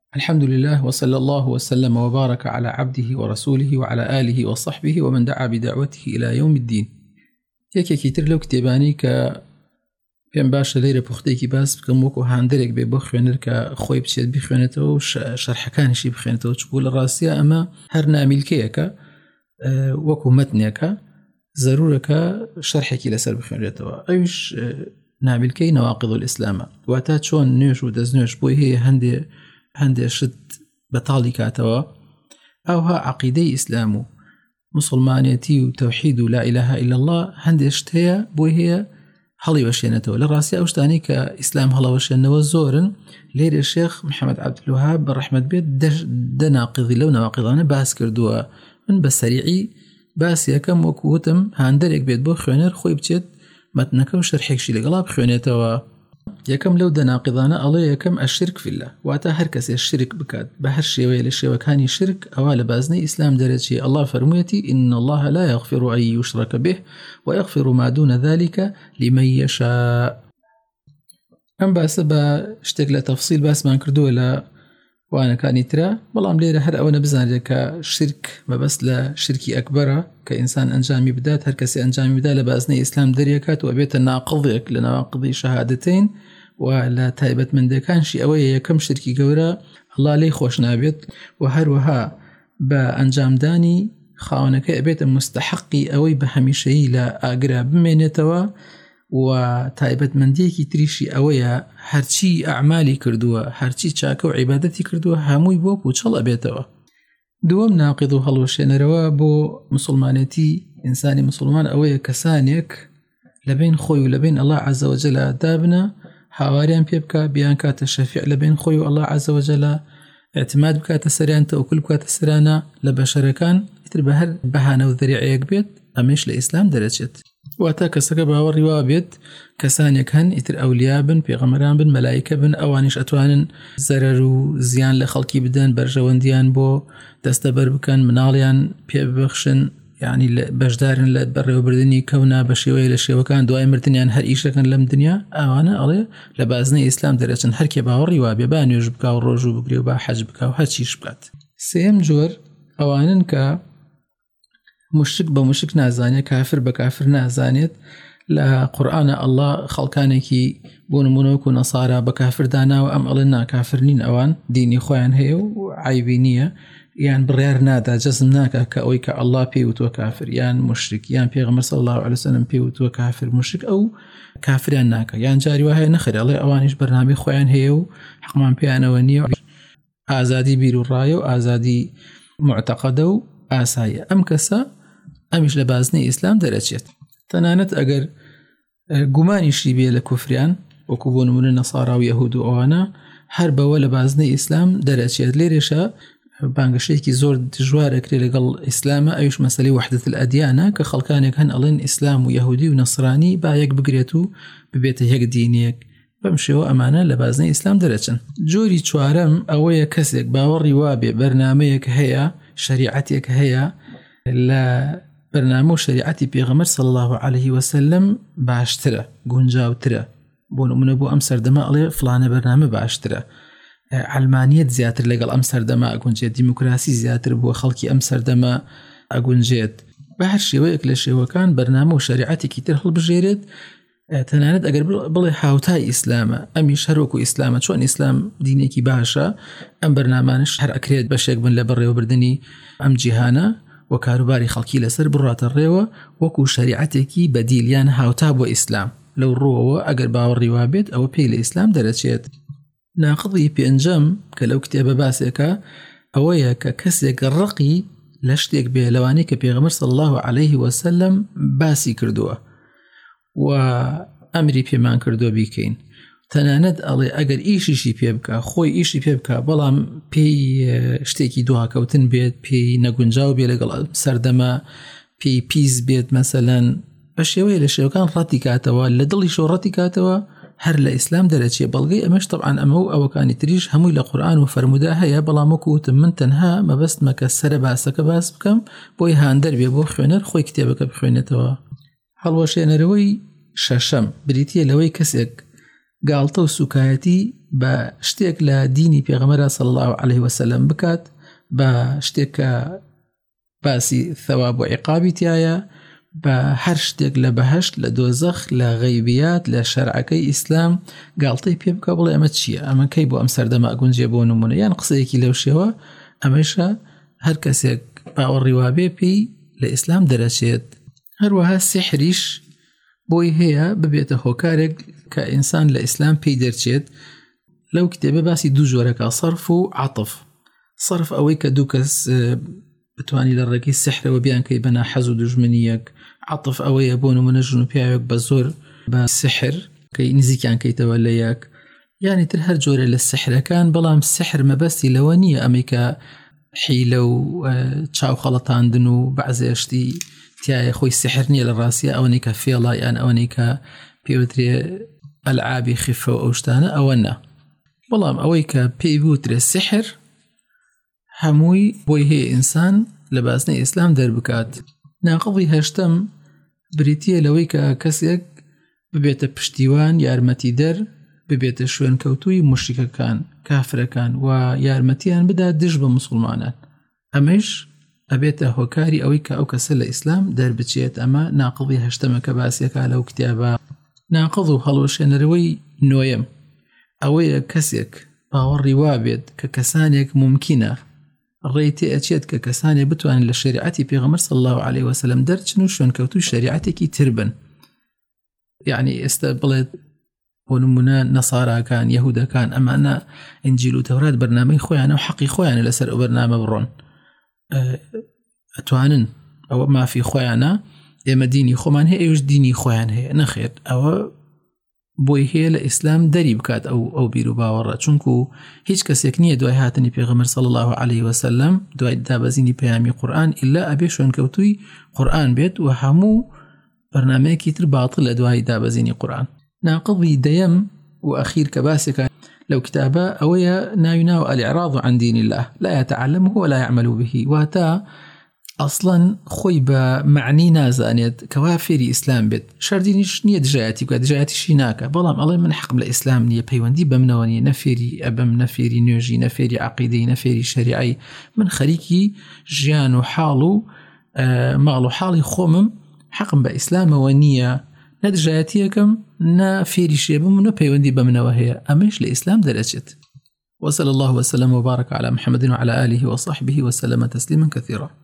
الحمد لله وصلى الله وسلم وبارك على عبده ورسوله وعلى آله وصحبه ومن دعا بدعوته إلى يوم الدين. یەکێکی تر لەو کتێبانی کە پێم باشە لێرە پوختەیەکی باس بکەم وەکو هاندێرێک بێ بۆ خوێنەر کە خۆی بچێت بخوێنێتەوە و شەرحەکانیشی بخوێنێتەوە، چکو لە ڕاستیە ئەمە هەر نامیلکەیەکە وەکو مەتنێکە زەرورەکە شەرحێکی لەسەر بخوێنرێتەوە. ئەویش نامیلکەی نەواقیض الئیسلامە، واتە چۆن نوێژ و دەستنوێژ بۆی هەیە هەندێ شت بەتاڵی کاتەوە، ئەوها عەقیدەی ئیسلام و مسلمانێتی و تەوحید و لا إله إلا الله هەندێ شت هەیە بۆی هەیە هەڵی وەشێنێتەوە. لە ڕاستی ئەو شتانەی کە ئیسلام هەڵەوەشێنەوە زۆرن. لێرە شێخ محەممەد عەبدولوهاب بەڕەحمەت بێت دە ناقیضی لەو نەواقیضانە باس کردووە. من بە سەریعی باسی یەکەم وەکو وتم هاندەرێک بێت بۆ خوێنەر خۆی بچێت مەتنەکە و شەرحێکشی لەگەڵا بخوێنێتەوە. یەکەم لەو دەناقیضانە ئەڵێ یەکەم ئەشرک فیلله، واتە هەر کەسێ شرک بکات بە هەر شێوەیە لە شێوەکانی شرک ئەوە لە بازنەی ئیسلام دەرەچی. الله فەرموویەتی إن الله لا يغفر أن يشرك به ويغفر ما دون ذلك لمن يشاء. ئەم باسە بە شتێک لە تەفسیل باسمان کردووە لە وانەکانی ترە، بەڵام لێرە هەر ئەوە نەبزانرێت کە شرک مەبەست لە شرکی ئەکبەرە کە ئینسان ئەنجامی بدات، هەر کەسی ئەنجامی بدا لە بازنەی ئیسلام دەریەکات و ئەبێتە ناقضێک لە نەواقیضی شەهادەتەین و لە تایبەتمەندەکانشی ئەوەیە یەکەم شرکی گەورە الله لێی خۆش نابێت و هەروەها بە ئەنجامدانی خاوەنەکە ئەبێتە مستحقی ئەوەی بە هەمیشەیی لە ئاگرا بمێنێتەوە و تایبەتمەندیەکی تریشی ئەوەیە هەرچی ئەعمالی کردووە، هەرچی چاکە و عیبادەتی کردووە هەمووی بۆ پوچەڵ ئەبێتەوە. دووەم ناقیض و هەڵوەشێنەرەوە بۆ مسلمانێتی ئینسانی مسلمان ئەوەیە کەسانێک لەبین خۆی و لەبین الله عز وجل دابنە، هاواریان پێ بکە، بیان کاتە شەفیع لەبین خۆی و الله عز وجل، اعتماد بکاتە سەریان، تەوکل بکاتە سەرانە لە بەشەرەکان، ئیتر بە هەر بەهانە و ذەریعەیەک بێت ئەمەش لە ئیسلام دەرەچێت. واتە کەسەکە باوەڕی وا بێت کەسانێک هەن ئیتر ئەولیا بن، پێغەمبەران بن، مەلایکە بن، ئەوانیش ئەتوانن زەرەر و زیان لە خەڵکی بدەن، بەرژەوەندیان بۆ دەستەبەر بکەن، مناڵیان پێ ببەخشن، یعنی بەشدارن لە بەڕێوەبردننی کەونا بە شێوەیە لە شێوەکان، دوای مردنیان هەر ئیشەکەن لەم دنیا. ئەوانە ئەڵێ لە بازنەی ئیسلام دەرەچن، هەرکێ باوەڕی وا بێ با نوێژ بکا و ڕۆژوو بگرێ و با حەج بکا و هەرچیش بکات. سێم جۆر ئەوانن کە مشرک بە مشرک نازانێت، کافر بە کافر نازانێت. لە قورئانە الله خەڵکانێکی بۆ نمونە وەکو نەسارا بە کافر داناوە، ئەم ئەڵێن نا کافر نین، ئەوان دینی خۆیان هەیە و عیبی نییە، یان بڕیار نادا، جەزم ناکە کە ئەوەی کە الله پێی وتووە کافر یان مشرک یان پێغەمبەر صلی الله علیه وسلم پێی وتووە کافر مشرک ئەو کافریان ناکە، یان جاری وایە نەخێر ئەڵێ ئەوانیش بەرنامەی خۆیان هەیە و حەقمان پێیانەوە نییە، ئازادی بیر و ڕایە و ئازادی معتەقەدە و ئاساییە. ئەم کەسە ئەمیش لە بازنەی ئیسلام دەرەچێت. تەنانەت ئەگەر گومانیشی بێ لە کوفریان وەکو بۆ نمونە نەسارا و یەهود و ئەوانە، هەر بەوە لە بازنەی ئیسلام دەرەچێت. لێرێشە بانگەشەیەکی زۆر دژوارەکرێ لەگەڵ ئیسلامە، ئەویش مەسەلەی وحدەت الئەدیانە کە خەڵکانێک هەن ئەڵێن ئیسلام و یەهودی و نەسرانی با یەک بگرێت و ببێتە یەک دینێک، بەم شێوە ئەمانە لە بازنەی ئیسلام دەرەچن. جۆری چوارەم ئەوەیە کەسێک باوەڕی وابێ بەرنامەیەک هەیە، شریعەتێک هەیە لە بەرنامە و شریعەتی پێغەمبەر صلی الله عليه وسلم باشترە، گونجاوترە. بۆ نمونە بۆ ئەم سەردەما ئەڵێ فلانە بەرنامە باشترە، علمانیت زیاتر لەگەڵ ئەم سەردەما ئەگونجێت، دیموکراسی زیاتر بۆ خەڵکی ئەم سەردەما ئەگونجێت. بە هەر شێوەیەک لە شێوەکان بەرنامە و شریعەتێکی تر هەڵبژێرێت. تەنانەت ئەگەر بڵێ هاوتای ئیسلامە، ئەمیش هەروەکو ئیسلامە، چۆن ئیسلام دینێکی باشە، ئەم بەرنامانش هەر ئەکرێت بەشێک بن لە بەڕێوەبردننی ئەم جیهانە و کاروباری خەڵکی لەسەر بڕاتە ڕێوە وەکو شریعەتێکی بەدیلیان هاوتا بۆ ئیسلام. لەو ڕۆوە ئەگەر باوەڕی وابێت ئەوە پێی لە ئیسلام دەرەچێت. ناقضی پێنجەم کە لەو کتێبە باسێکە ئەوەیە کە کەسێک ڕقی لە شتێک بێ لەوانەی کە پێغەمبەر صلی الله عليه وسلم باسی کردووە و ئەمری پێمان کردووە بیکەین. تەنانەت ئەڵێ ئەگەر ئیشیشی پێ بکە، خۆی ئیشی پێ بکە، بەڵام پێی شتێکی دواکەوتن بێت، پێی نەگونجاو بێ لەگەڵ سەردەما، پێی پیس بێت مەسەلەن، بە شێوەیە لە شێوەکان ڕەتی کاتەوە، لە دڵی شۆ ڕەتی کاتەوە، هەر لە ئیسلام دەرەچێ. بەڵگەی ئەمەش طبعاً ئەمە و ئەوەکانی تریش هەمووی لە قورئان و فەرموودا هەیە، بەڵام وەکوتم من تەنها مەبەستمە کە سەرە باسەکە باس بکەم بۆی هاندەر بێ بۆ خوێنەر خۆی کتێبەکە بخوێنێتەوە. هەڵوەشێنەرەوەی شەشەم بریتیە لەوەی کەسێک گاڵتە و سوکایەتی بە شتێک لە دینی پێغەمبەر صلی الله عليه وسلم بکات، بە شتێک کە باسی ثەواب و عیقابی تایە، بە هەر شتێک لە بەهەشت، لە دۆزەخ، لە غەیبیات، لە شەرعەکەی ئیسلام گاڵتەی پێ بکە بڵێ ئەمە چییە، ئەمە کەی بۆ ئەم سەردەما ئەگونجێ بۆ نمونە یان قسەیەکی لەو شێوە. ئەمەشە هەر کەسێک باوەڕی وابێ پێی لە ئیسلام دەرەچێت. هەروەها سحریش بۆی هەیە ببێتە هۆکارێک کە ئینسان لە ئیسلام پێی دەرچێت. لەو کتێبە باسی دوو جۆرەکە، سەرف و عەطف. سەرف ئەوەی کە دوو کەس بتوانی لە ڕێگەی سحرەوە بیانکەی بەنا حەز و دوژمنیەک. عەطف ئەوەیە بۆ نمونە ژن و پیاوێک بە زۆر بە سحر کەی نزیکیان کەیتەوە لە یەک، یانی تر هەر جۆرە لە سحرەکان. بەڵام سحر مەبەستی لەوە نییە ئەمەی کە حیلە و چاو خەڵەتاندن و بەعزێشتی تایە خۆی سحر نییە لە ڕاستیە، ئەوەی کە فێڵە یان ئەوەی کە پێوترێ ئەلعابی خفە و ئەو شتانە ئەوە نا. بەڵام ئەوەی کە پێی بوترێ سحر هەمووی بۆی هەیە ئینسان لە باسنەی ئیسلام دەربکات. ناقڵی هەشتم بریتیە لەوەی کە کەسێک ببێتە پشتیوان، یارمەتی دەر، ببێتە شوێن کەوتووی موشریکەکان، کافرەکان و یارمەتیان بدات دژ بە موسڵمانان. ئەمەش ئەبێتە هۆکاری ئەوەی کە ئەو کەسە لە ئیسلام دەربچێت. ئەمە ناقڵی هەشتمە کە باسیەکە لەو کتێبە. ناقڵ و هەڵوەشێنەرەوەی نۆیەم ئەوەیە کەسێک باوەڕی وابێت کە کەسانێک ممکنە ڕێیتێ ئەچێت کە کەسانێک بتوانن لە شریعەتی پێغەمبەر صلی الله عليه وسلم دەرچن و شوێنکەوتوی شریعەتێکی تر بن. یعنی ئێستا بڵێت بۆ نمونە نەساراکان، یەهودەکان، ئەمانە ئینجیل و تەورات بەرنامەی خۆیانە و حەقی خۆیانە لەسەر ئەو بەرنامە بڕۆن، ئەتوانن ئەوە مافی خۆیانە، ئێمە دینی خۆمان هەیە، ئێوەش دینی خۆیان هەیە. نەخێر، ئەوە بۆی هەیە لە ئیسلام دەری بکات ئەو بیر و باوەڕە، چونکو هیچ کەسێک نییە دوای هاتنی پێغەمبەر صلی الله عليه وسلم، دوای دابەزینی پەیامی قورئان، ئیلا ئەبێ شوێنکەوتووی قورئان بێت و هەموو بەرنامەیەکی تر باتڵ لە دوای دابەزینی قورئان. ناقڵی دەیەم و ئەخیر کە باسێکە لەو کتابە ئەوەیە ناوی ناو الإعراض عن دين الله لا يتعلمه ولا يعمل به. واتا ئەسڵەن خۆی بە معنی نازانێت کەوا فێری ئیسلام بێت، شەردینیش نییە دژایەتی بکات، دژایەتیشی ناکە، بەڵام ئەڵێ من حەقم لە ئیسلام نییە، پەیوەندی بەمنەوە نییە، نەفێری ئەبم، نەفێری نوێژی، نەفێری عەقیدەی، نەفێری شەریعەی، من خەریکی ژیان و حاڵ و ماڵ و حاڵی خۆمم، حەقم بە ئیسلامەوە نییە، نە دژایەتیەکەم، نە فێری شێبم و نە پەیوەندی بەمنەوە هەیە، ئەمەش لە ئیسلام دەرەچێت. وصلى الله وسلم وبارك على محمد وعلى آله وصحبه وسلم تسليما كثيرا.